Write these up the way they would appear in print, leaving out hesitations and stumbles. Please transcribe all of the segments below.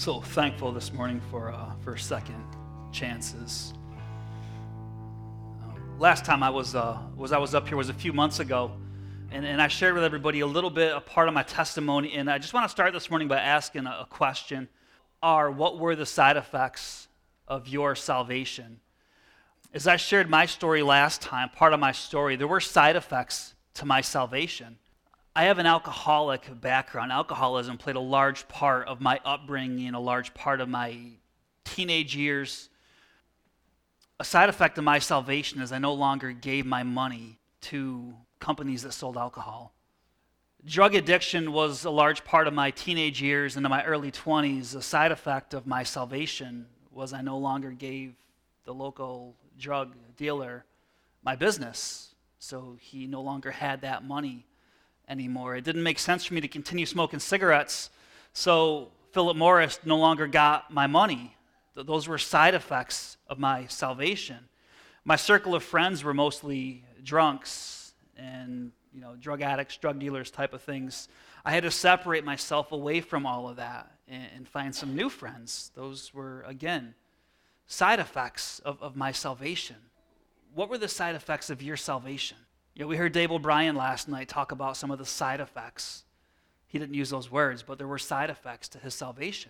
So thankful this morning for second chances. Last time I was up here was a few months ago, and I shared with everybody a little bit, a part of my testimony, and I just want to start this morning by asking a question. What were the side effects of your salvation? As I shared my story last time, part of my story, there were side effects to my salvation. I have an alcoholic background. Alcoholism played a large part of my upbringing, a large part of my teenage years. A side effect of my salvation is I no longer gave my money to companies that sold alcohol. Drug addiction was a large part of my teenage years into my early 20s. A side effect of my salvation was I no longer gave the local drug dealer my business, so he no longer had that money anymore. It didn't make sense for me to continue smoking cigarettes, so Philip Morris no longer got my money. Those were side effects of my salvation. My circle of friends were mostly drunks and drug addicts, drug dealers type of things. I had to separate myself away from all of that and find some new friends. Those were, again, side effects of my salvation. What were the side effects of your salvation? We heard Dave O'Brien last night talk about some of the side effects. He didn't use those words, but there were side effects to his salvation.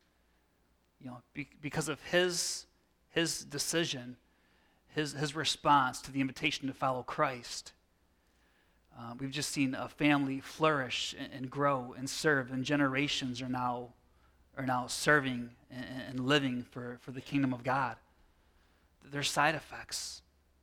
Because of his decision, his response to the invitation to follow Christ. We've just seen a family flourish and grow and serve, and generations are now serving and living for the kingdom of God. There's side effects.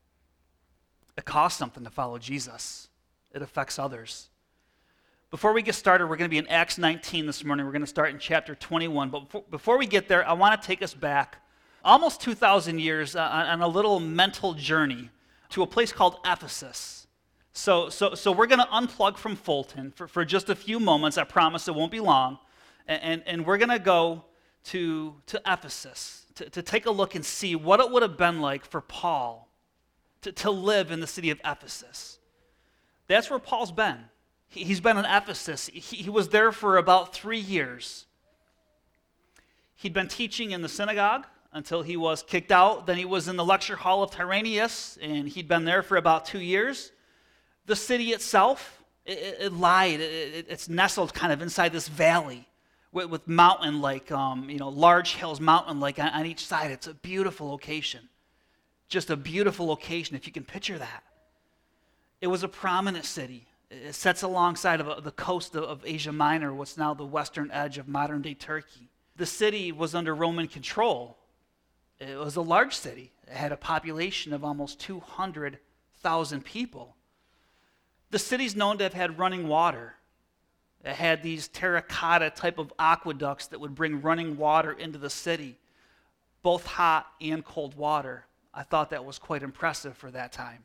It costs something to follow Jesus. It affects others. Before we get started, we're going to be in Acts 19 this morning. We're going to start in chapter 21. But before we get there, I want to take us back almost 2,000 years on a little mental journey to a place called Ephesus. So we're going to unplug from Fulton for just a few moments. I promise it won't be long. And we're going to go to Ephesus to take a look and see what it would have been like for Paul to live in the city of Ephesus. That's where Paul's been. He's been in Ephesus. He was there for about 3 years. He'd been teaching in the synagogue until he was kicked out. Then he was in the lecture hall of Tyrannus, and he'd been there for about 2 years. The city itself, it lied. It's nestled kind of inside this valley with mountain-like, large hills, mountain-like on each side. It's a beautiful location. Just a beautiful location, if you can picture that. It was a prominent city. It sits alongside of the coast of Asia Minor, what's now the western edge of modern-day Turkey. The city was under Roman control. It was a large city. It had a population of almost 200,000 people. The city's known to have had running water. It had these terracotta type of aqueducts that would bring running water into the city, both hot and cold water. I thought that was quite impressive for that time.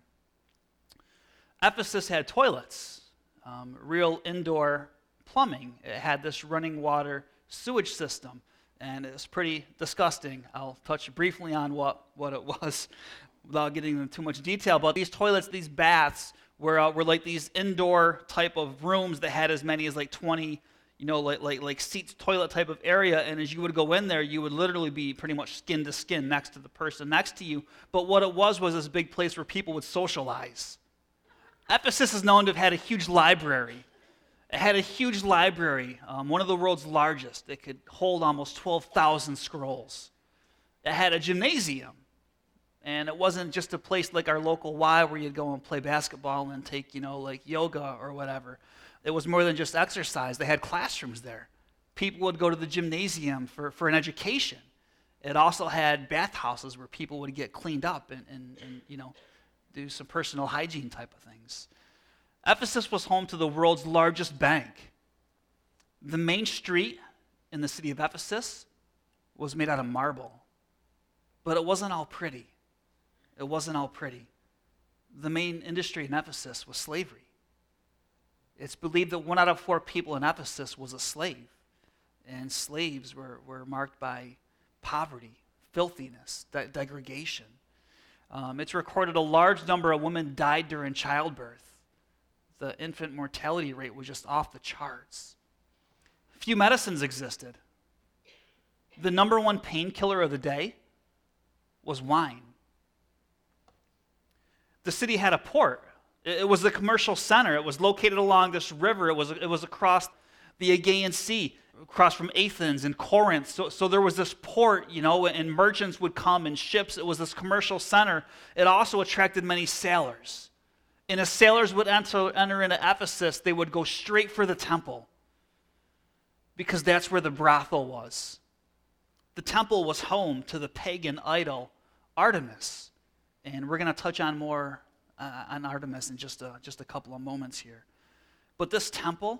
Ephesus had toilets, real indoor plumbing. It had this running water sewage system, and it was pretty disgusting. I'll touch briefly on what it was without getting into too much detail. But these toilets, these baths, were like these indoor type of rooms that had as many as like 20 like seats, toilet type of area, and as you would go in there, you would literally be pretty much skin to skin next to the person next to you. But what it was this big place where people would socialize. Ephesus is known to have had a huge library. It had a huge library, one of the world's largest. It could hold almost 12,000 scrolls. It had a gymnasium, and it wasn't just a place like our local Y where you'd go and play basketball and take, like yoga or whatever. It was more than just exercise. They had classrooms there. People would go to the gymnasium for an education. It also had bathhouses where people would get cleaned up and do some personal hygiene type of things. Ephesus was home to the world's largest bank. The main street in the city of Ephesus was made out of marble. But it wasn't all pretty. It wasn't all pretty. The main industry in Ephesus was slavery. It's believed that 1 out of 4 people in Ephesus was a slave. And slaves were marked by poverty, filthiness, degradation. It's recorded a large number of women died during childbirth. The infant mortality rate was just off the charts. Few medicines existed. the number one painkiller of the day was wine. The city had a port. It was the commercial center. It was located along this river. It was across the Aegean Sea, across from Athens and Corinth. So there was this port, and merchants would come in ships. It was this commercial center. It also attracted many sailors. And as sailors would enter into Ephesus, they would go straight for the temple because that's where the brothel was. The temple was home to the pagan idol Artemis. And we're going to touch on more on Artemis in just a couple of moments here. But this temple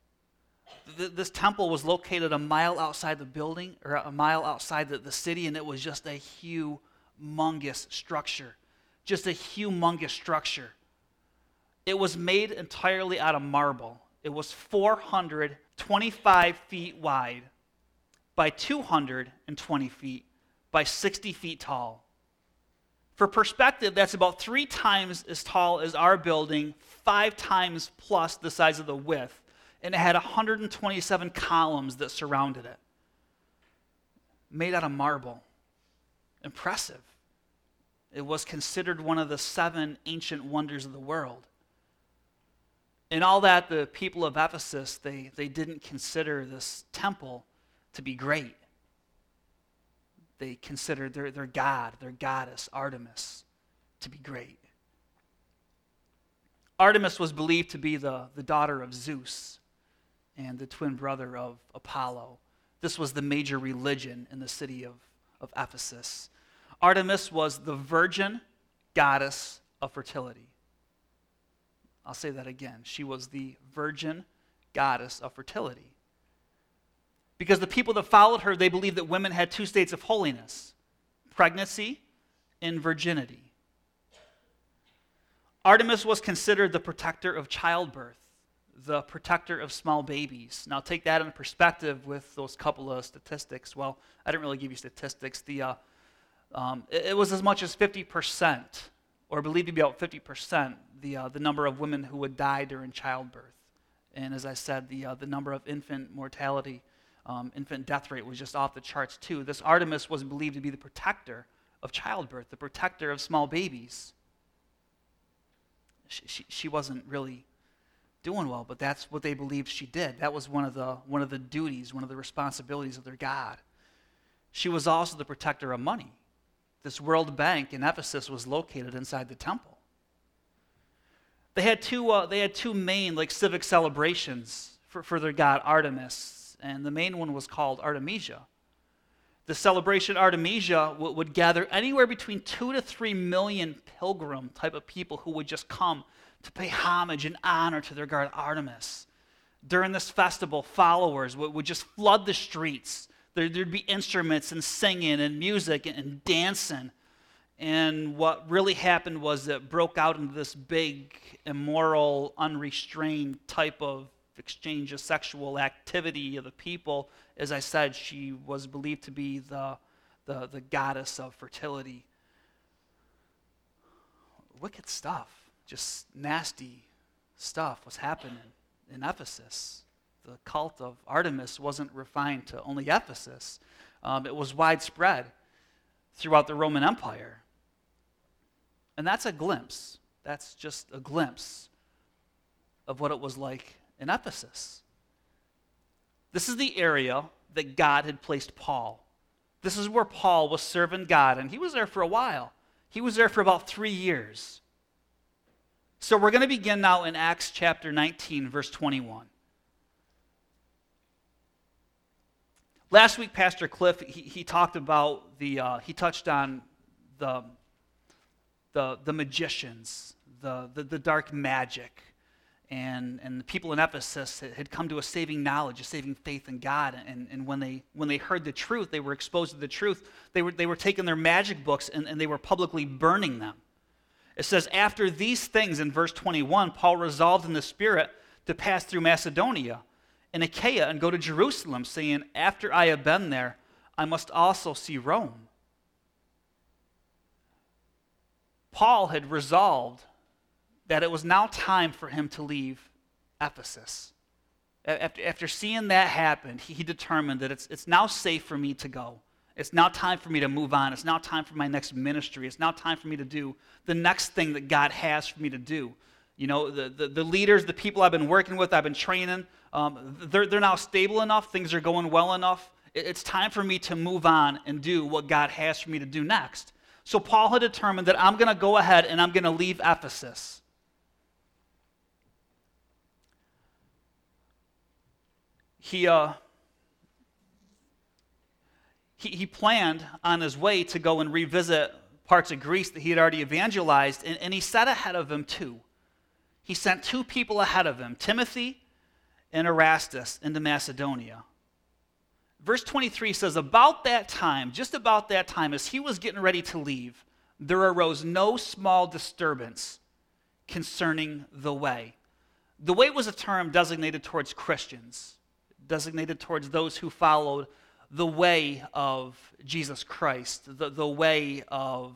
was located a mile outside the building, or a mile outside the city, and it was just a humongous structure. Just a humongous structure. It was made entirely out of marble. It was 425 feet wide by 220 feet by 60 feet tall. For perspective, that's about 3 times as tall as our building, 5 times plus the size of the width, and it had 127 columns that surrounded it. Made out of marble. Impressive. It was considered one of the 7 ancient wonders of the world. And all that, the people of Ephesus, they didn't consider this temple to be great. They considered their god, their goddess, Artemis, to be great. Artemis was believed to be the daughter of Zeus and the twin brother of Apollo. This was the major religion in the city of Ephesus. Artemis was the virgin goddess of fertility. I'll say that again. She was the virgin goddess of fertility. Because the people that followed her, they believed that women had 2 states of holiness: pregnancy and virginity. Artemis was considered the protector of childbirth, the protector of small babies. Now take that in perspective with those couple of statistics. Well, I didn't really give you statistics. It was as much as 50%, or believed to be about 50%, the number of women who would die during childbirth. And as I said, the number of infant mortality, infant death rate was just off the charts too. This Artemis was believed to be the protector of childbirth, the protector of small babies. She wasn't really doing well, but that's what they believed she did. That was one of the duties, one of the responsibilities of their god. She was also the protector of money. This World Bank in Ephesus was located inside the temple. They had two main civic celebrations for their god Artemis. And the main one was called Artemisia. The celebration Artemisia would gather anywhere between 2 to 3 million pilgrim type of people who would just come to pay homage and honor to their god Artemis. During this festival, followers would just flood the streets. There'd be instruments and singing and music and dancing. And what really happened was it broke out into this big, immoral, unrestrained type of exchange of sexual activity of the people. As I said, she was believed to be the goddess of fertility. Wicked stuff, just nasty stuff was happening in Ephesus. The cult of Artemis wasn't refined to only Ephesus. It was widespread throughout the Roman Empire. And that's a glimpse. That's just a glimpse of what it was like in Ephesus. This is the area that God had placed Paul. This is where Paul was serving God, and he was there for a while. He was there for about 3 years. So we're going to begin now in Acts chapter 19, verse 21. Last week, Pastor Cliff, he talked about he touched on the magicians, the dark magic. And the people in Ephesus had come to a saving knowledge, a saving faith in God. And when they heard the truth, they were exposed to the truth, they were taking their magic books and they were publicly burning them. It says, after these things, in verse 21, Paul resolved in the Spirit to pass through Macedonia and Achaia and go to Jerusalem, saying, after I have been there, I must also see Rome. Paul had resolved that it was now time for him to leave Ephesus. After seeing that happen, he determined that it's now safe for me to go. It's now time for me to move on. It's now time for my next ministry. It's now time for me to do the next thing that God has for me to do. You know, the leaders, the people I've been working with, I've been training, they're now stable enough. Things are going well enough. It's time for me to move on and do what God has for me to do next. So Paul had determined that I'm going to go ahead and I'm going to leave Ephesus. He planned on his way to go and revisit parts of Greece that he had already evangelized, and he set ahead of him two. He sent two people ahead of him, Timothy and Erastus, into Macedonia. Verse 23 says, about that time, just about that time, as he was getting ready to leave, there arose no small disturbance concerning the way. The way was a term designated towards Christians, designated towards those who followed the way of Jesus Christ, the way of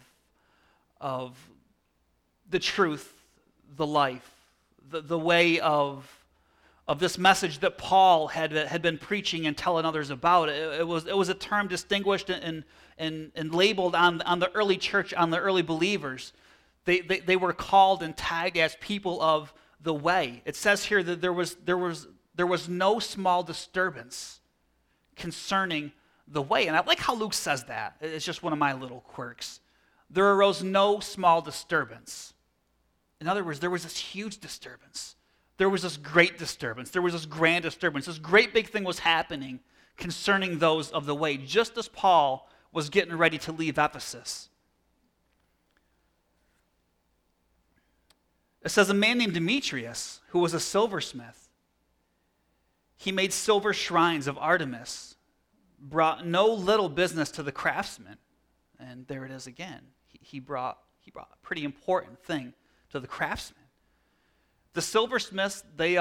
the truth, the life, the way of this message that Paul had been preaching and telling others about. It was a term distinguished and labeled on the early church, on the early believers. They were called and tagged as people of the way. It says here that there was no small disturbance concerning the way. And I like how Luke says that. It's just one of my little quirks. There arose no small disturbance. In other words, there was this huge disturbance. There was this great disturbance. There was this grand disturbance. This great big thing was happening concerning those of the way, just as Paul was getting ready to leave Ephesus. It says a man named Demetrius, who was a silversmith, he made silver shrines of Artemis, brought no little business to the craftsmen. And there it is again. He brought a pretty important thing to the craftsmen. The silversmiths, they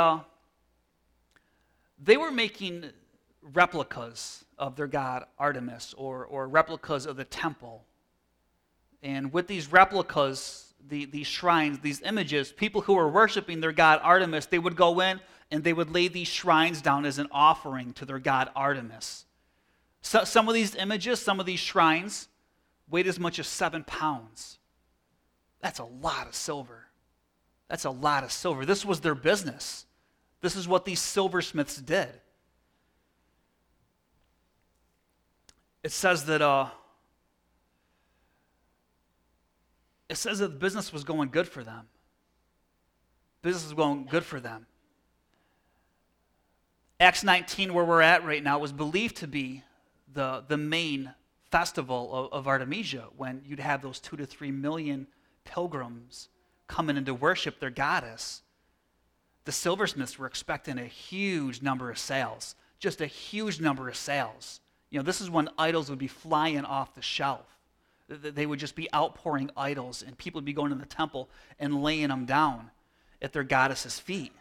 were making replicas of their god Artemis, or replicas of the temple. And with these replicas, these shrines, these images, people who were worshiping their god Artemis, they would go in and they would lay these shrines down as an offering to their god Artemis. So, some of these images, some of these shrines, weighed as much as 7 pounds. That's a lot of silver. That's a lot of silver. This was their business. This is what these silversmiths did. It says that the business was going good for them. Business was going good for them. Acts 19, where we're at right now, was believed to be the main festival of Artemisia, when you'd have those 2 to 3 million pilgrims coming in to worship their goddess. The silversmiths were expecting a huge number of sales, just a huge number of sales. You know, this is when idols would be flying off the shelf. They would just be outpouring idols, and people would be going to the temple and laying them down at their goddess's feet.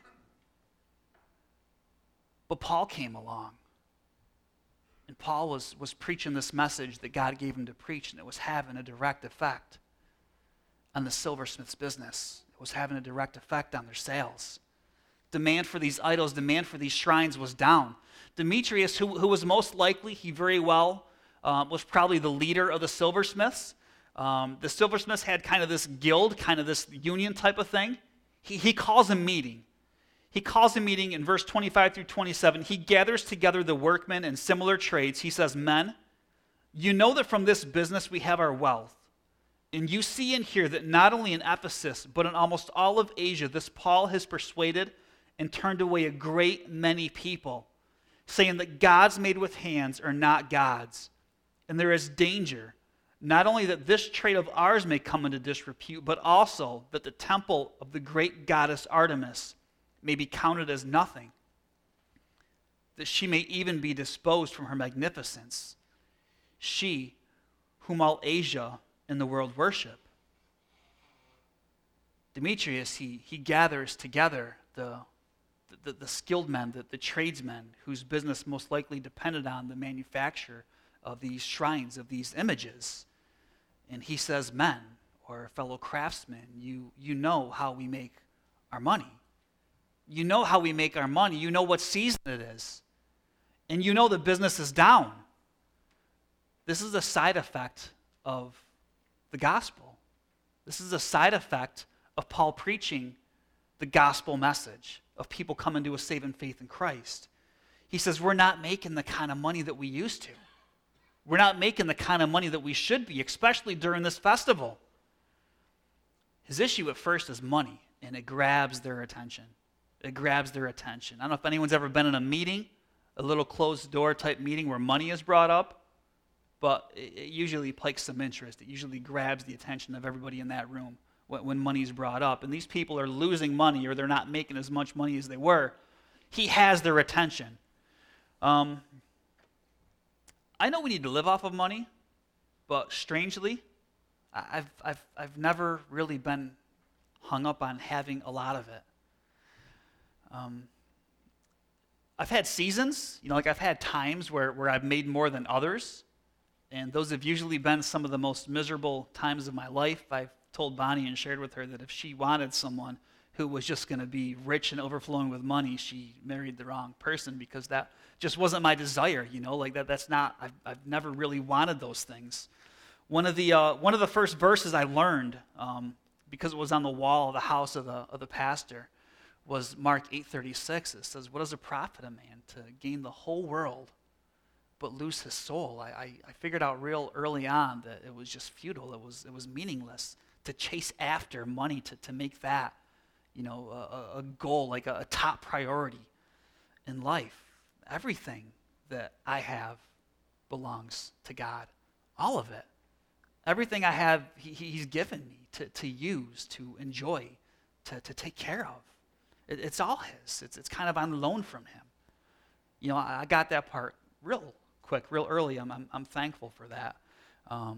But Paul came along, and Paul was preaching this message that God gave him to preach, and it was having a direct effect on the silversmith's business. It was having a direct effect on their sales. Demand for these idols, demand for these shrines was down. Demetrius, who was most likely, he very well was probably the leader of the silversmiths. The silversmiths had kind of this guild, kind of this union type of thing. He calls a meeting. He calls a meeting in verse 25 through 27. He gathers together the workmen in similar trades. He says, "Men, you know that from this business we have our wealth. And you see and hear that not only in Ephesus, but in almost all of Asia, this Paul has persuaded and turned away a great many people, saying that gods made with hands are not gods. And there is danger, not only that this trade of ours may come into disrepute, but also that the temple of the great goddess Artemis may be counted as nothing, that she may even be disposed from her magnificence, she whom all Asia and the world worship." Demetrius, he gathers together the skilled men, the tradesmen, whose business most likely depended on the manufacture of these shrines, of these images. And he says, "Men, or fellow craftsmen, you know how we make our money. You know how we make our money. You know what season it is. And you know the business is down. This is a side effect of the gospel. This is a side effect of Paul preaching the gospel message of people coming to a saving faith in Christ. He says, we're not making the kind of money that we used to. We're not making the kind of money that we should be, especially during this festival. His issue at first is money, and it grabs their attention. It grabs their attention. I don't know if anyone's ever been in a meeting, a little closed door type meeting where money is brought up, but it usually pikes some interest. It usually grabs the attention of everybody in that room when money's brought up. And these people are losing money, or they're not making as much money as they were. He has their attention. I know we need to live off of money, but strangely, I've never really been hung up on having a lot of it. I've had seasons, like I've had times where I've made more than others, and those have usually been some of the most miserable times of my life. I've told Bonnie and shared with her that if she wanted someone who was just going to be rich and overflowing with money, she married the wrong person, because that just wasn't my desire, that's not, I've never really wanted those things. One of the first verses I learned, because it was on the wall of the house of the pastor, was Mark 8:36. It says, what does it profit a man to gain the whole world but lose his soul? I figured out real early on that it was just futile. It was meaningless to chase after money, to make that a goal, like a top priority in life. Everything that I have belongs to God. All of it. Everything I have, He's given me to use, to enjoy, to take care of. It's all His. It's kind of on loan from Him. I got that part real quick, real early. I'm thankful for that. I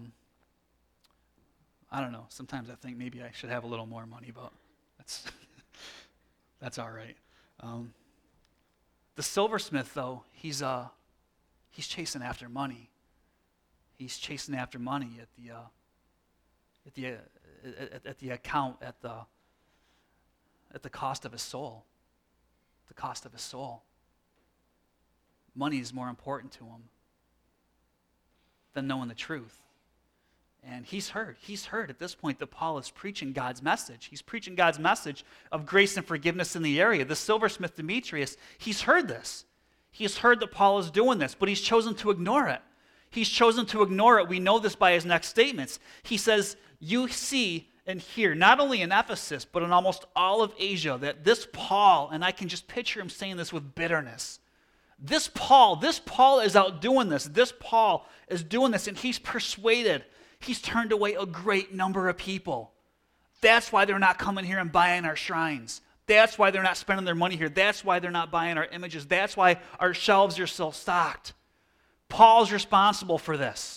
don't know. Sometimes I think maybe I should have a little more money, but that's all right. The silversmith, though, he's chasing after money. He's chasing after money at the account, at the cost of his soul. The cost of his soul. Money is more important to him than knowing the truth. And he's heard at this point that Paul is preaching God's message. He's preaching God's message of grace and forgiveness in the area. The silversmith Demetrius, he's heard this. He's heard that Paul is doing this, but he's chosen to ignore it. He's chosen to ignore it. We know this by his next statements. He says, you see and hear, not only in Ephesus, but in almost all of Asia, that this Paul, and I can just picture him saying this with bitterness, this Paul is out doing this. This Paul is doing this, and he's persuaded. He's turned away a great number of people. That's why they're not coming here and buying our shrines. That's why they're not spending their money here. That's why they're not buying our images. That's why our shelves are still stocked. Paul's responsible for this.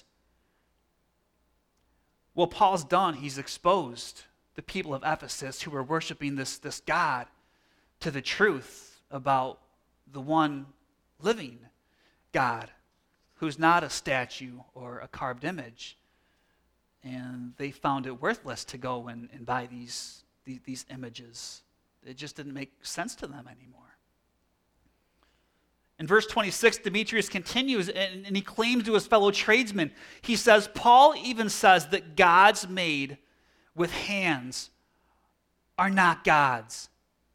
What Paul's done, he's exposed the people of Ephesus who were worshiping this God to the truth about the one living God, who's not a statue or a carved image. And they found it worthless to go and buy these images. It just didn't make sense to them anymore. In verse 26, Demetrius continues, and he claims to his fellow tradesmen. He says, Paul even says that gods made with hands are not gods.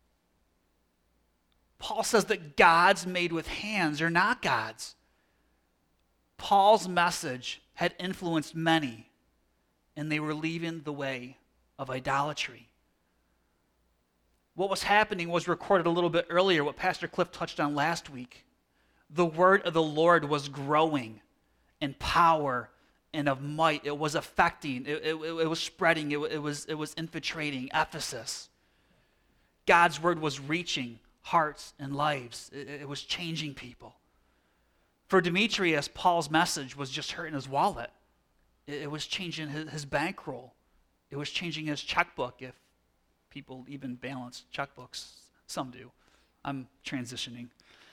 Paul says that gods made with hands are not gods. Paul's message had influenced many, and they were leaving the way of idolatry. What was happening was recorded a little bit earlier, what Pastor Cliff touched on last week. The word of the Lord was growing in power and of might. It was affecting, it was spreading, it was infiltrating Ephesus. God's word was reaching hearts and lives. It was changing people. For Demetrius, Paul's message was just hurting his wallet. It was changing his bankroll. It was changing his checkbook, if people even balance checkbooks. Some do. I'm transitioning.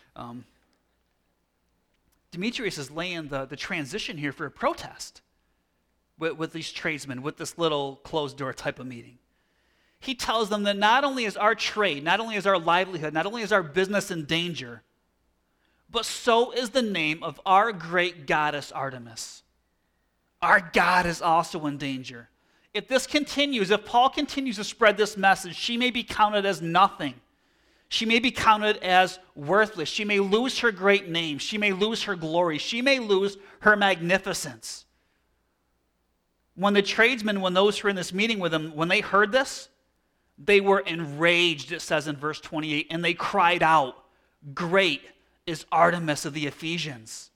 Demetrius is laying the transition here for a protest with these tradesmen, with this little closed door type of meeting. He tells them that not only is our trade, not only is our livelihood, not only is our business in danger, but so is the name of our great goddess Artemis. Our God is also in danger. If this continues, if Paul continues to spread this message, she may be counted as nothing. She may be counted as worthless. She may lose her great name. She may lose her glory. She may lose her magnificence. When the tradesmen, when those who were in this meeting with him, when they heard this, they were enraged, it says in verse 28, and they cried out, "Great is Artemis of the Ephesians."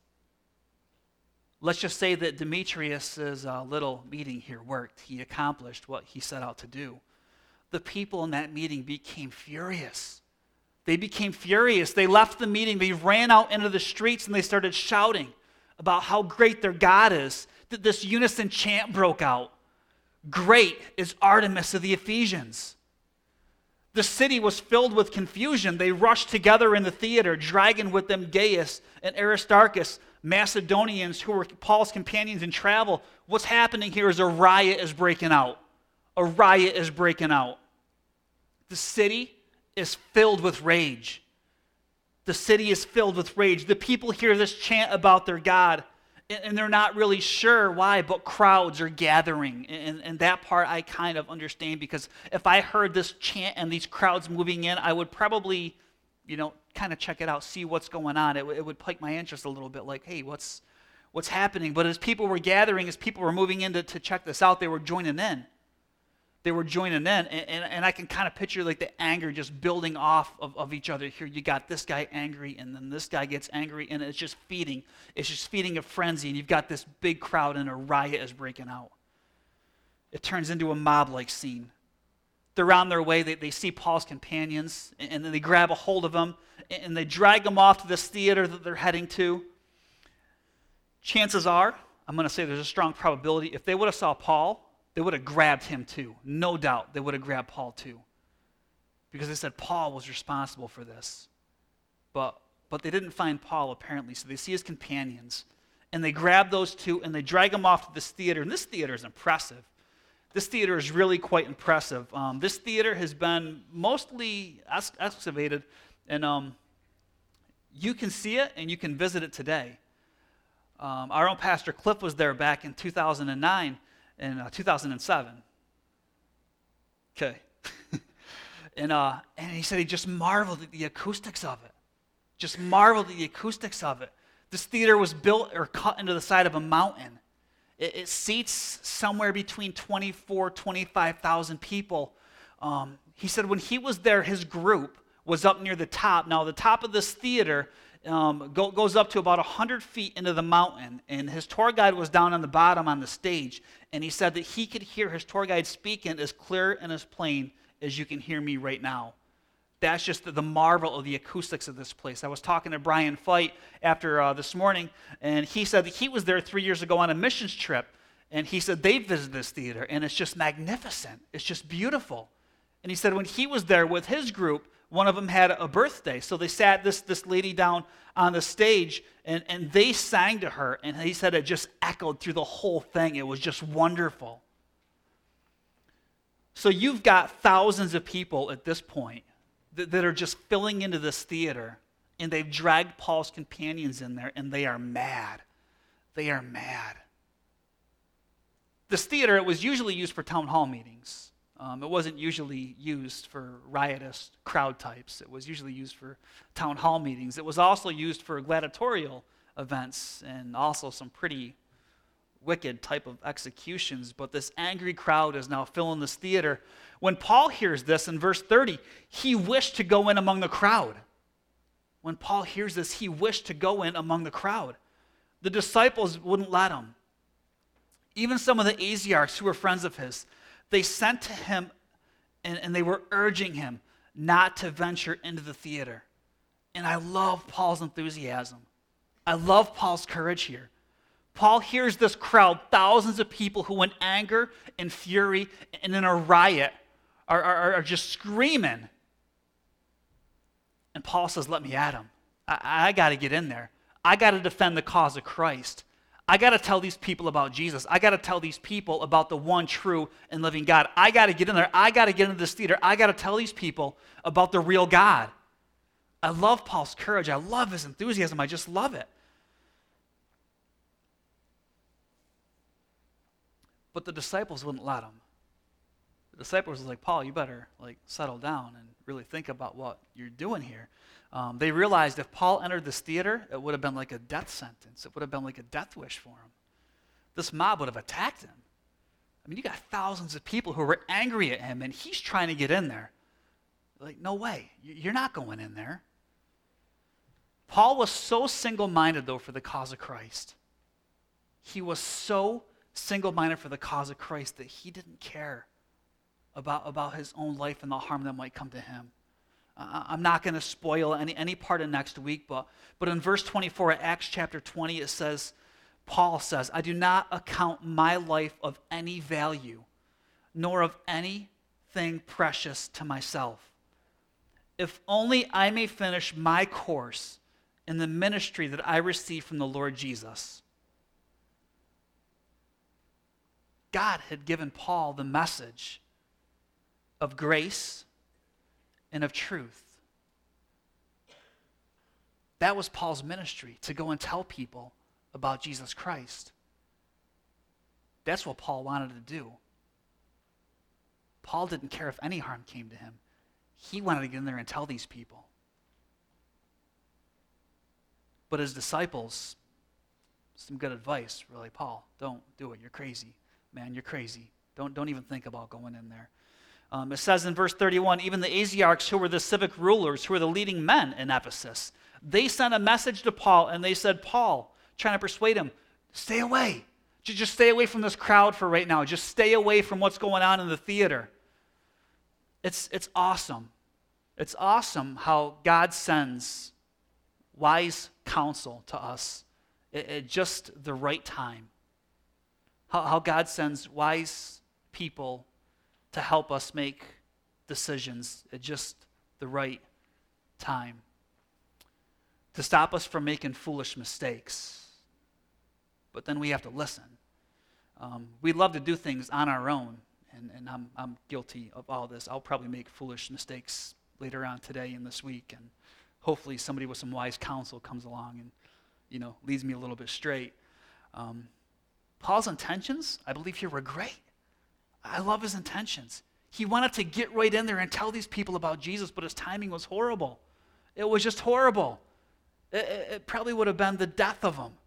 Let's just say that Demetrius' little meeting here worked. He accomplished what he set out to do. The people in that meeting became furious. They became furious. They left the meeting. They ran out into the streets and they started shouting about how great their God is. That this unison chant broke out. Great is Artemis of the Ephesians. The city was filled with confusion. They rushed together in the theater, dragging with them Gaius and Aristarchus, Macedonians who were Paul's companions in travel. What's happening here is a riot is breaking out. A riot is breaking out. The city is filled with rage. The city is filled with rage. The people hear this chant about their God, and they're not really sure why, but crowds are gathering. And that part I kind of understand, because if I heard this chant and these crowds moving in, I would probably, kind of check it out, see what's going on. It would pique my interest a little bit, like, hey, what's happening? But as people were gathering, as people were moving in to check this out, they were joining in. They were joining in, and I can kind of picture like the anger just building off of each other. Here you got this guy angry, and then this guy gets angry, and it's just feeding a frenzy, and you've got this big crowd, and a riot is breaking out. It turns into a mob-like scene. They're on their way, they see Paul's companions, and then they grab a hold of him, and they drag him off to this theater that they're heading to. Chances are, I'm going to say there's a strong probability, if they would have saw Paul, they would have grabbed him too. No doubt they would have grabbed Paul too. Because they said Paul was responsible for this. But they didn't find Paul apparently, so they see his companions. And they grab those two and they drag them off to this theater. And this theater is impressive. This theater is really quite impressive. This theater has been mostly excavated, and you can see it and you can visit it today. Our own Pastor Cliff was there back in 2009 and 2007. Okay. and he said he just marveled at the acoustics of it. Just marveled at the acoustics of it. This theater was built or cut into the side of a mountain. It seats somewhere between 24,000, 25,000 people. He said when he was there, his group was up near the top. Now, the top of this theater goes up to about 100 feet into the mountain, and his tour guide was down on the bottom on the stage, and he said that he could hear his tour guide speaking as clear and as plain as you can hear me right now. That's just the marvel of the acoustics of this place. I was talking to Brian Fight after this morning, and he said that he was there 3 years ago on a missions trip, and he said they visited this theater, and it's just magnificent. It's just beautiful. And he said when he was there with his group, one of them had a birthday, so they sat this lady down on the stage, and they sang to her, and he said it just echoed through the whole thing. It was just wonderful. So you've got thousands of people at this point that are just filling into this theater, and they've dragged Paul's companions in there, and they are mad. They are mad. This theater, it was usually used for town hall meetings. It wasn't usually used for riotous crowd types. It was usually used for town hall meetings. It was also used for gladiatorial events and also some pretty wicked type of executions. But this angry crowd is now filling this theater. When Paul hears this in verse 30, he wished to go in among the crowd. When Paul hears this, he wished to go in among the crowd. The disciples wouldn't let him. Even some of the Asiarchs who were friends of his, they sent to him and they were urging him not to venture into the theater. And I love Paul's enthusiasm. I love Paul's courage here. Paul hears this crowd, thousands of people who in anger and fury and in a riot are just screaming. And Paul says, let me at him. I got to get in there. I got to defend the cause of Christ. I got to tell these people about Jesus. I got to tell these people about the one true and living God. I got to get in there. I got to get into this theater. I got to tell these people about the real God. I love Paul's courage. I love his enthusiasm. I just love it. But the disciples wouldn't let him. The disciples was like, Paul, you better settle down and really think about what you're doing here. They realized if Paul entered this theater, it would have been like a death sentence. It would have been like a death wish for him. This mob would have attacked him. I mean, you got thousands of people who were angry at him, and he's trying to get in there. Like, no way. You're not going in there. Paul was so single-minded, though, for the cause of Christ. He was so single-minded for the cause of Christ that he didn't care about his own life and the harm that might come to him. I'm not going to spoil any part of next week, but in verse 24 of Acts chapter 20, it says, Paul says, I do not account my life of any value, nor of anything precious to myself, if only I may finish my course in the ministry that I received from the Lord Jesus. God had given Paul the message of grace and of truth. That was Paul's ministry, to go and tell people about Jesus Christ. That's what Paul wanted to do. Paul didn't care if any harm came to him. He wanted to get in there and tell these people. But his disciples, some good advice, really, Paul, don't do it. You're crazy. Man, you're crazy. Don't even think about going in there. It says in verse 31, even the Asiarchs, who were the civic rulers, who were the leading men in Ephesus, they sent a message to Paul, and they said, Paul, trying to persuade him, stay away. Just stay away from this crowd for right now. Just stay away from what's going on in the theater. It's awesome. It's awesome how God sends wise counsel to us at just the right time. How God sends wise people to help us make decisions at just the right time, to stop us from making foolish mistakes. But then we have to listen. We love to do things on our own, and I'm guilty of all this. I'll probably make foolish mistakes later on today and this week, and hopefully somebody with some wise counsel comes along and leads me a little bit straight. Paul's intentions, I believe here, were great. I love his intentions. He wanted to get right in there and tell these people about Jesus, but his timing was horrible. It was just horrible. It probably would have been the death of him.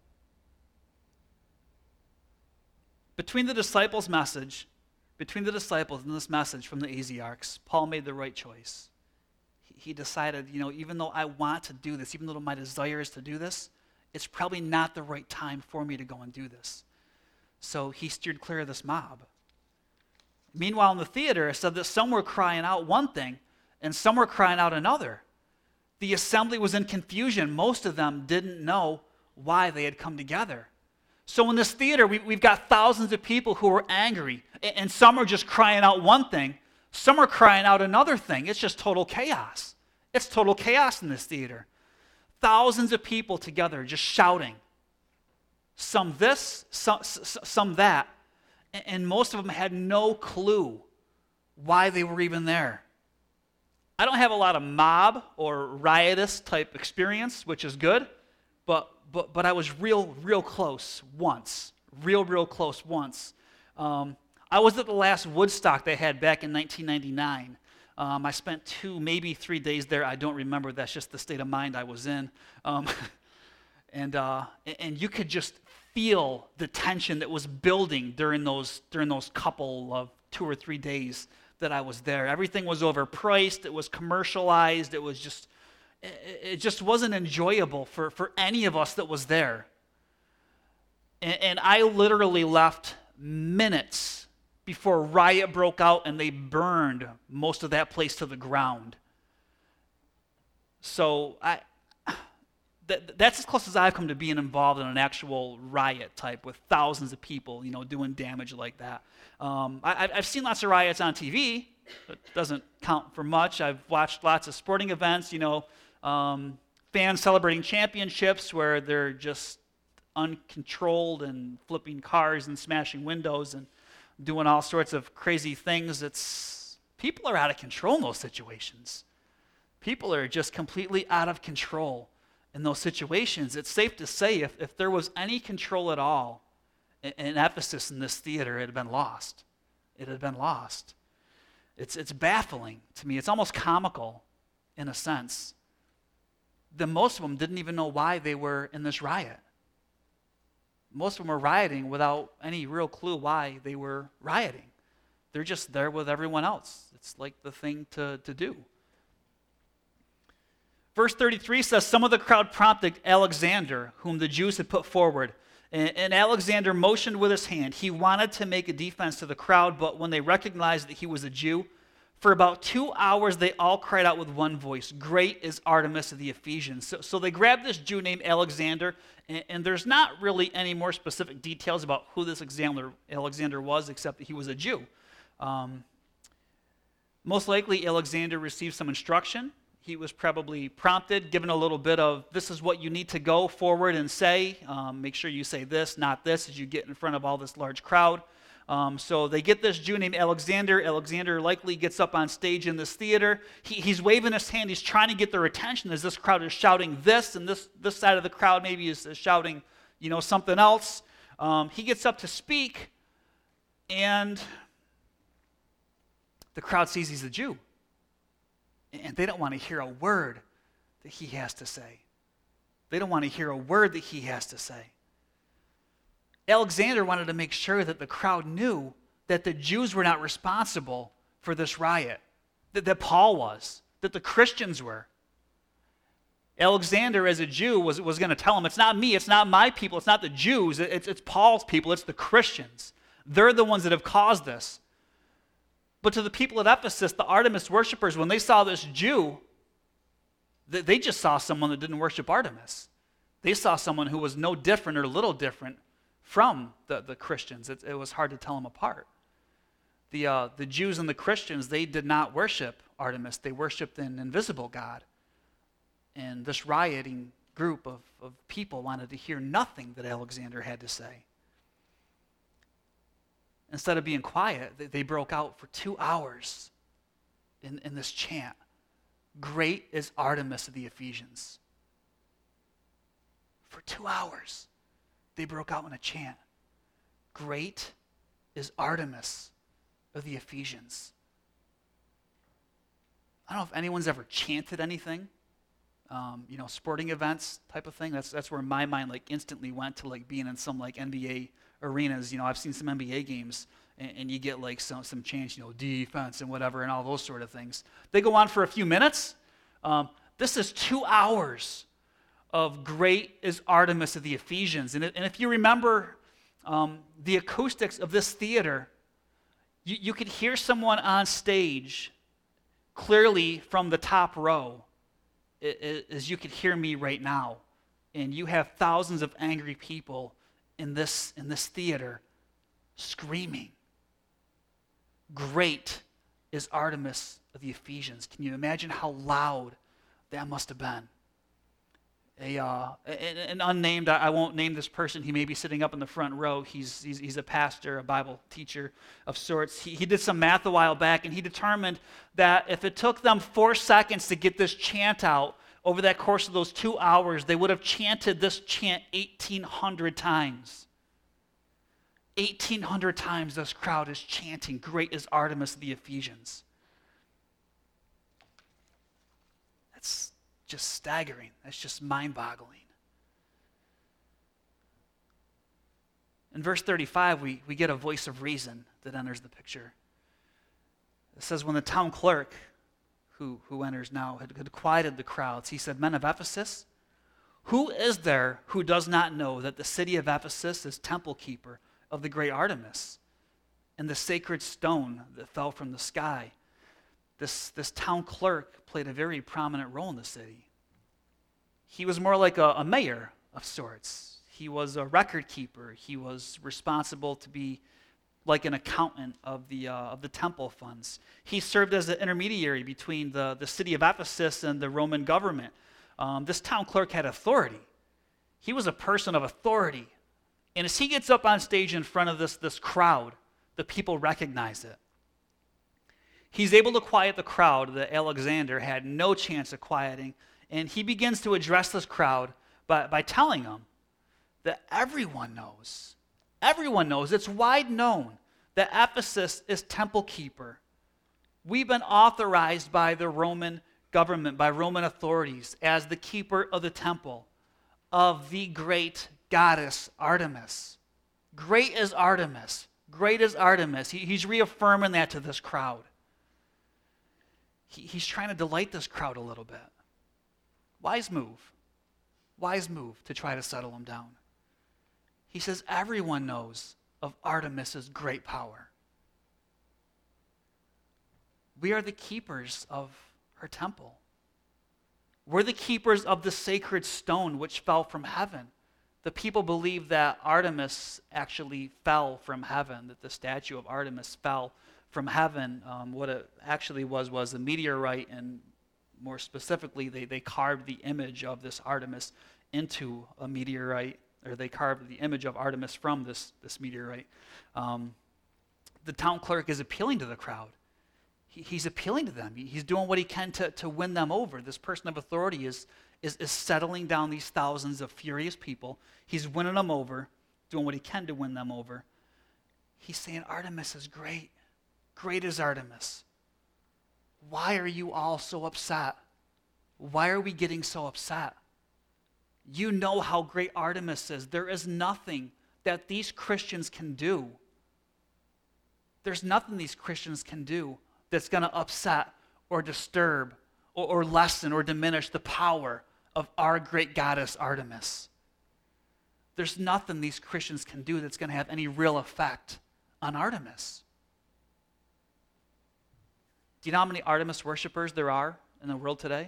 Between the disciples' message and this message from the Asiarchs, Paul made the right choice. He decided, even though I want to do this, even though my desire is to do this, it's probably not the right time for me to go and do this. So he steered clear of this mob. Meanwhile, in the theater, it said that some were crying out one thing and some were crying out another. The assembly was in confusion. Most of them didn't know why they had come together. So in this theater, we've got thousands of people who are angry, and some are just crying out one thing, some are crying out another thing. It's just total chaos. It's total chaos in this theater. Thousands of people together just shouting. Some this, some that. And most of them had no clue why they were even there. I don't have a lot of mob or riotous type experience, which is good, but I was real close once. Real close once. I was at the last Woodstock they had back in 1999. I spent 2, maybe 3 days there. I don't remember. That's just the state of mind I was in. And you could just feel the tension that was building during those couple of 2 or 3 days that I was there. Everything was overpriced. It was commercialized. It just wasn't enjoyable for any of us that was there. And I literally left minutes before a riot broke out and they burned most of that place to the ground. So that's as close as I've come to being involved in an actual riot type with thousands of people, doing damage like that. I've seen lots of riots on TV. It doesn't count for much. I've watched lots of sporting events, fans celebrating championships where they're just uncontrolled and flipping cars and smashing windows and doing all sorts of crazy things. People are out of control in those situations. People are just completely out of control in those situations. It's safe to say if there was any control at all in Ephesus, in this theater, it had been lost. It had been lost. It's baffling to me. It's almost comical in a sense that most of them didn't even know why they were in this riot. Most of them were rioting without any real clue why they were rioting. They're just there with everyone else. It's like the thing to do. Verse 33 says, some of the crowd prompted Alexander, whom the Jews had put forward. And Alexander motioned with his hand. He wanted to make a defense to the crowd, but when they recognized that he was a Jew, for about 2 hours they all cried out with one voice, "Great is Artemis of the Ephesians." So they grabbed this Jew named Alexander, and there's not really any more specific details about who this Alexander was, except that he was a Jew. Most likely Alexander received some instruction. He was probably prompted, given a little bit of, this is what you need to go forward and say. Make sure you say this, not this, as you get in front of all this large crowd. So they get this Jew named Alexander. Alexander likely gets up on stage in this theater. He's waving his hand. He's trying to get their attention as this crowd is shouting this, and this side of the crowd maybe is shouting, something else. He gets up to speak, and the crowd sees he's a Jew. And they don't want to hear a word that he has to say. They don't want to hear a word that he has to say. Alexander wanted to make sure that the crowd knew that the Jews were not responsible for this riot, that Paul was, that the Christians were. Alexander, as a Jew, was going to tell them, it's not me, it's not my people, it's not the Jews, it's Paul's people, it's the Christians. They're the ones that have caused this. But to the people at Ephesus, the Artemis worshipers, when they saw this Jew, they just saw someone that didn't worship Artemis. They saw someone who was no different or little different from the Christians. It was hard to tell them apart. The Jews and the Christians, they did not worship Artemis. They worshiped an invisible God. And this rioting group of people wanted to hear nothing that Alexander had to say. Instead of being quiet, they broke out for 2 hours in this chant. Great is Artemis of the Ephesians. For 2 hours, they broke out in a chant. Great is Artemis of the Ephesians. I don't know if anyone's ever chanted anything, sporting events type of thing. That's where my mind instantly went to being in some NBA arenas. I've seen some NBA games, and you get some chants, defense and whatever, and all those sort of things. They go on for a few minutes. This is 2 hours of great is Artemis of the Ephesians. And if you remember the acoustics of this theater, you could hear someone on stage clearly from the top row, as you could hear me right now. And you have thousands of angry people in this theater screaming, great is Artemis of the Ephesians. Can you imagine how loud that must have been? An unnamed, I won't name this person, he may be sitting up in the front row. He's a pastor, a Bible teacher of sorts. He did some math a while back, and he determined that if it took them 4 seconds to get this chant out, over that course of those 2 hours, they would have chanted this chant 1,800 times. 1,800 times this crowd is chanting, great is Artemis of the Ephesians. That's just staggering. That's just mind-boggling. In verse 35, we get a voice of reason that enters the picture. It says, when the town clerk, who enters now, had quieted the crowds, he said, men of Ephesus, who is there who does not know that the city of Ephesus is temple keeper of the great Artemis and the sacred stone that fell from the sky? This town clerk played a very prominent role in the city. He was more like a mayor of sorts. He was a record keeper. He was responsible to be like an accountant of the temple funds. He served as an intermediary between the city of Ephesus and the Roman government. This town clerk had authority. He was a person of authority. And as he gets up on stage in front of this crowd, the people recognize it. He's able to quiet the crowd that Alexander had no chance of quieting. And he begins to address this crowd by telling them that everyone knows, it's wide known that Ephesus is temple keeper. We've been authorized by the Roman government, by Roman authorities, as the keeper of the temple of the great goddess Artemis. Great is Artemis. Great is Artemis. He's reaffirming that to this crowd. He's trying to delight this crowd a little bit. Wise move to try to settle them down. He says everyone knows of Artemis's great power. We are the keepers of her temple. We're the keepers of the sacred stone which fell from heaven. The people believe that Artemis actually fell from heaven, that the statue of Artemis fell from heaven. What it actually was a meteorite, and more specifically, they carved the image of this Artemis into a meteorite, or they carved the image of Artemis from this meteorite. The town clerk is appealing to the crowd. He's appealing to them. He's doing what he can to win them over. This person of authority is settling down these thousands of furious people. He's winning them over, doing what he can to win them over. He's saying, Artemis is great. Great is Artemis. Why are you all so upset? Why are we getting so upset? You know how great Artemis is. There is nothing that these Christians can do. There's nothing these Christians can do that's going to upset or disturb or lessen or diminish the power of our great goddess Artemis. There's nothing these Christians can do that's going to have any real effect on Artemis. Do you know how many Artemis worshipers there are in the world today?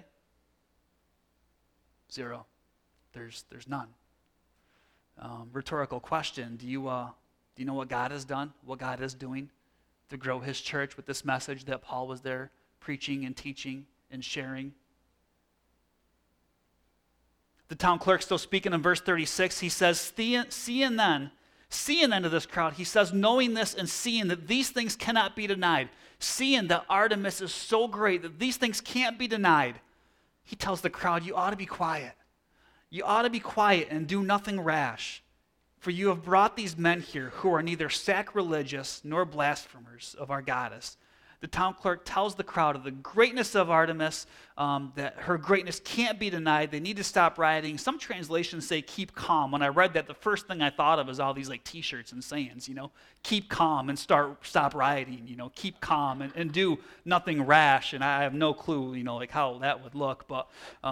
0. There's none. Rhetorical question. Do you know what God has done? What God is doing to grow his church with this message that Paul was there preaching and teaching and sharing? The town clerk still speaking in verse 36. He says, seeing then to this crowd, he says, knowing this and seeing that these things cannot be denied, seeing that Artemis is so great that these things can't be denied, he tells the crowd, you ought to be quiet. You ought to be quiet and do nothing rash. For you have brought these men here who are neither sacrilegious nor blasphemers of our goddess. The town clerk tells the crowd of the greatness of Artemis, that her greatness can't be denied. They need to stop rioting. Some translations say keep calm. When I read that, the first thing I thought of is all these like t-shirts and sayings, keep calm and stop rioting, keep calm and do nothing rash. And I have no clue, like how that would look. But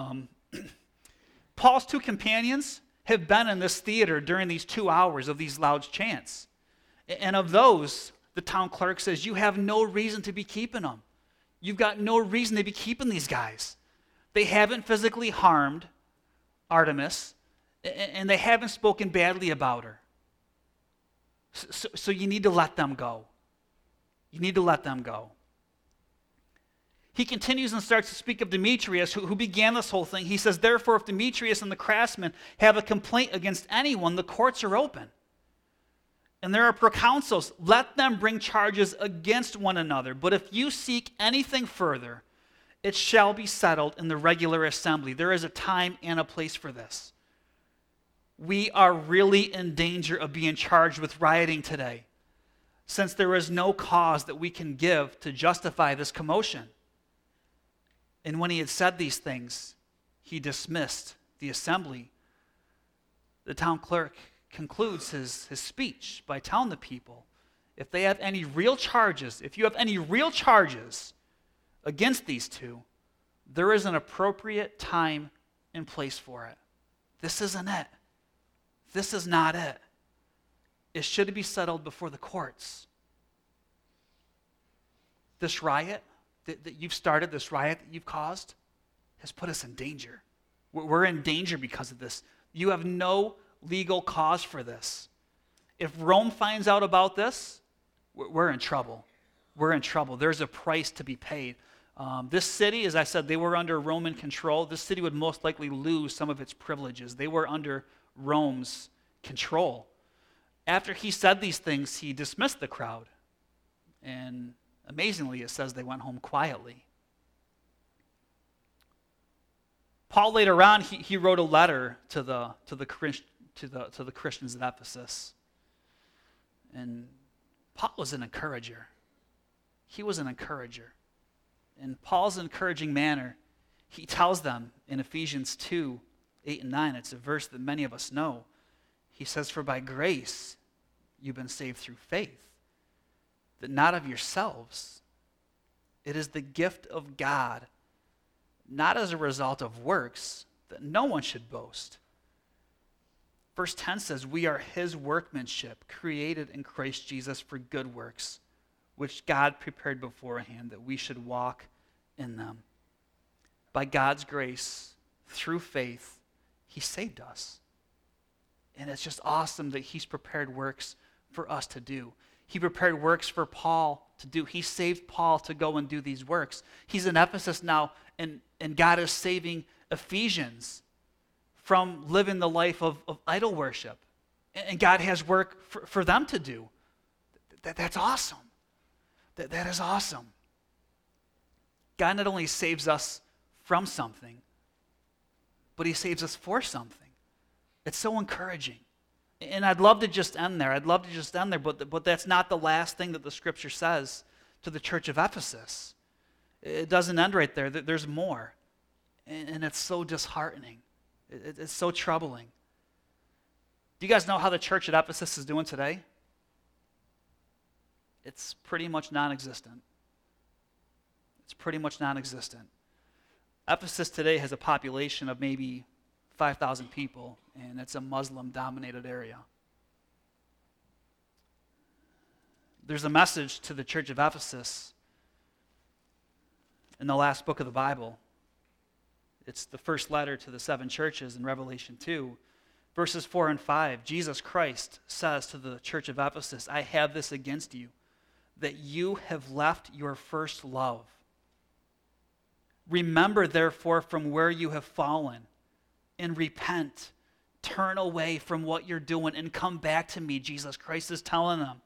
Paul's 2 companions have been in this theater during these 2 hours of these loud chants. And of those, the town clerk says, you have no reason to be keeping them. You've got no reason to be keeping these guys. They haven't physically harmed Artemis, and they haven't spoken badly about her. So you need to let them go. You need to let them go. He continues and starts to speak of Demetrius, who began this whole thing. He says, therefore, if Demetrius and the craftsmen have a complaint against anyone, the courts are open. And there are proconsuls. Let them bring charges against one another. But if you seek anything further, it shall be settled in the regular assembly. There is a time and a place for this. We are really in danger of being charged with rioting today, since there is no cause that we can give to justify this commotion. And when he had said these things, he dismissed the assembly. The town clerk concludes his speech by telling the people, if they have any real charges, if you have any real charges against these two, there is an appropriate time and place for it. This isn't it. This is not it. It should be settled before the courts. This riot that you've started, this riot that you've caused, has put us in danger. We're in danger because of this. You have no legal cause for this. If Rome finds out about this, we're in trouble. We're in trouble. There's a price to be paid. This city, as I said, they were under Roman control. This city would most likely lose some of its privileges. They were under Rome's control. After he said these things, he dismissed the crowd. And amazingly, it says they went home quietly. Paul later on, he wrote a letter to the Christians at Ephesus. And Paul was an encourager. He was an encourager. In Paul's encouraging manner, he tells them in Ephesians 2, 8 and 9, it's a verse that many of us know. He says, "For by grace you've been saved through faith, that not of yourselves. It is the gift of God, not as a result of works, that no one should boast." Verse 10 says, "We are his workmanship, created in Christ Jesus for good works, which God prepared beforehand that we should walk in them." By God's grace, through faith, he saved us. And it's just awesome that he's prepared works for us to do. He prepared works for Paul to do. He saved Paul to go and do these works. He's in Ephesus now, and God is saving Ephesians from living the life of idol worship. And God has work for them to do. That's awesome. That is awesome. God not only saves us from something, but he saves us for something. It's so encouraging. And I'd love to just end there. But that's not the last thing that the scripture says to the church of Ephesus. It doesn't end right there. There's more. And it's so disheartening. It's so troubling. Do you guys know how the church at Ephesus is doing today? It's pretty much non-existent. It's pretty much non-existent. Ephesus today has a population of maybe 5,000 people, and it's a Muslim-dominated area. There's a message to the church of Ephesus in the last book of the Bible. It's the first letter to the 7 churches in Revelation 2. Verses 4 and 5, Jesus Christ says to the church of Ephesus, "I have this against you, that you have left your first love. Remember, therefore, from where you have fallen, and repent. Turn away from what you're doing and come back to me," Jesus Christ is telling them.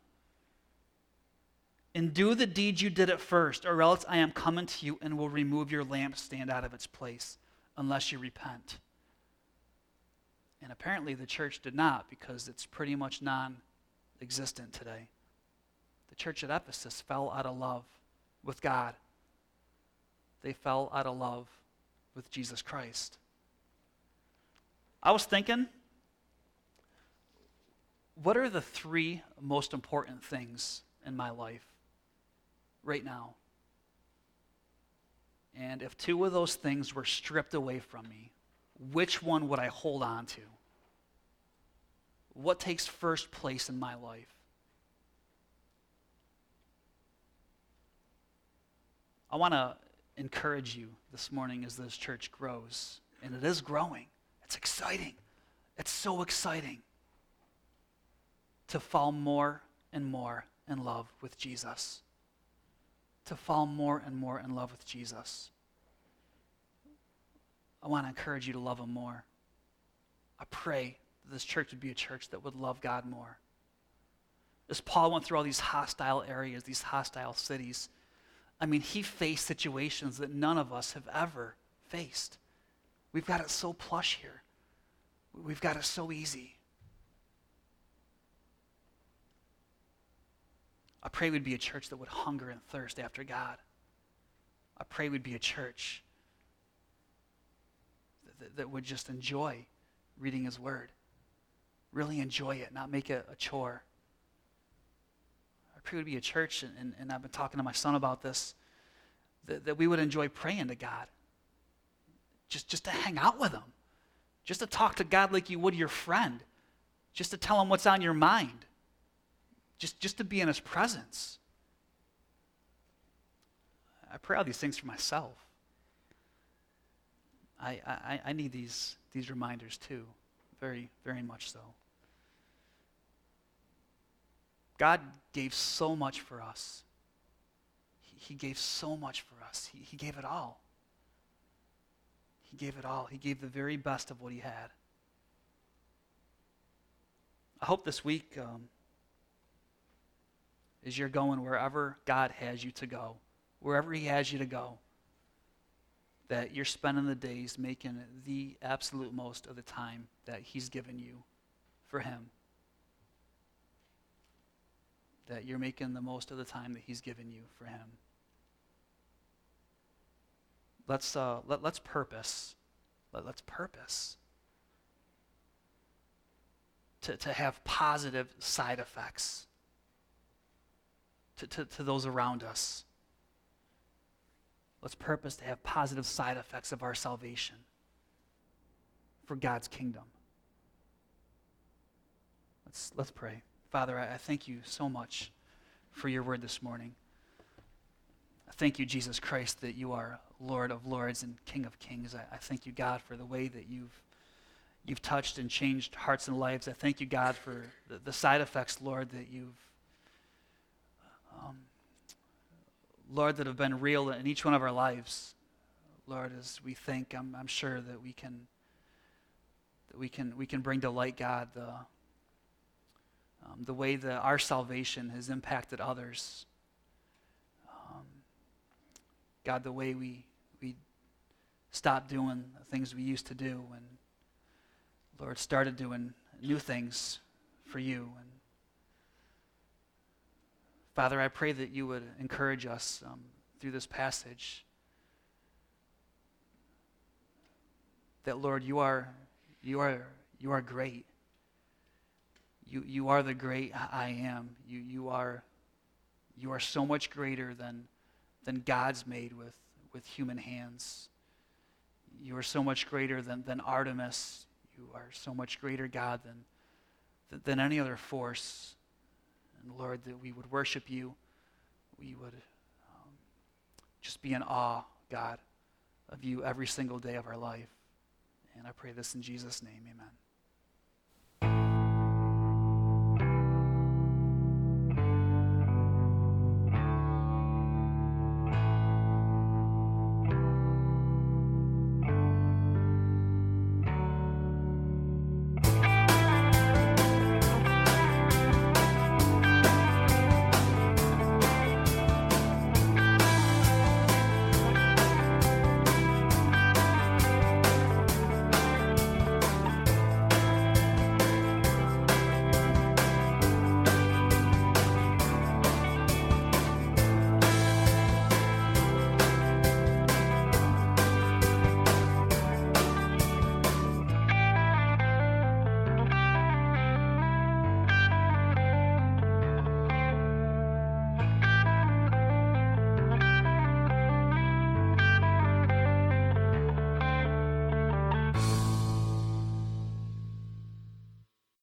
"And do the deeds you did at first, or else I am coming to you and will remove your lampstand out of its place, unless you repent." And apparently the church did not, because it's pretty much non-existent today. The church at Ephesus fell out of love with God. They fell out of love with Jesus Christ. I was thinking, what are the 3 most important things in my life right now? And if 2 of those things were stripped away from me, which one would I hold on to? What takes first place in my life? I want to encourage you this morning as this church grows, and it is growing. It's exciting. It's so exciting to fall more and more in love with Jesus. To fall more and more in love with Jesus. I want to encourage you to love him more. I pray that this church would be a church that would love God more. As Paul went through all these hostile areas, these hostile cities, I mean, he faced situations that none of us have ever faced. We've got it so plush here. We've got it so easy. I pray we'd be a church that would hunger and thirst after God. I pray we'd be a church that would just enjoy reading his word. Really enjoy it, not make it a chore. I pray we'd be a church, and I've been talking to my son about this, that we would enjoy praying to God. Just to hang out with him. Just to talk to God like you would your friend. Just to tell him what's on your mind. Just to be in his presence. I pray all these things for myself. I need these reminders too, very, very much so. God gave so much for us. He gave so much for us. He gave it all. He gave it all. He gave the very best of what he had. I hope this week, as you're going wherever God has you to go, wherever he has you to go, that you're spending the days making the absolute most of the time that he's given you for him. That you're making the most of the time that he's given you for him. Let's purpose. Let's purpose to have positive side effects to those around us. Let's purpose to have positive side effects of our salvation for God's kingdom. Let's pray. Father, I thank you so much for your word this morning. I thank you, Jesus Christ, that you are Lord of lords and King of kings. I thank you, God, for the way that you've touched and changed hearts and lives. I thank you, God, for the side effects, Lord, that Lord, that have been real in each one of our lives. Lord, as we think, I'm sure that we can bring to light, God, the way that our salvation has impacted others. God, the way we stopped doing the things we used to do and, Lord, started doing new things for you. And Father, I pray that you would encourage us through this passage. That, Lord, you are great. You are the great I am. You are so much greater than God's made with human hands. You are so much greater than Artemis. You are so much greater, God, than any other force. And Lord, that we would worship you. We would just be in awe, God, of you every single day of our life. And I pray this in Jesus' name, amen.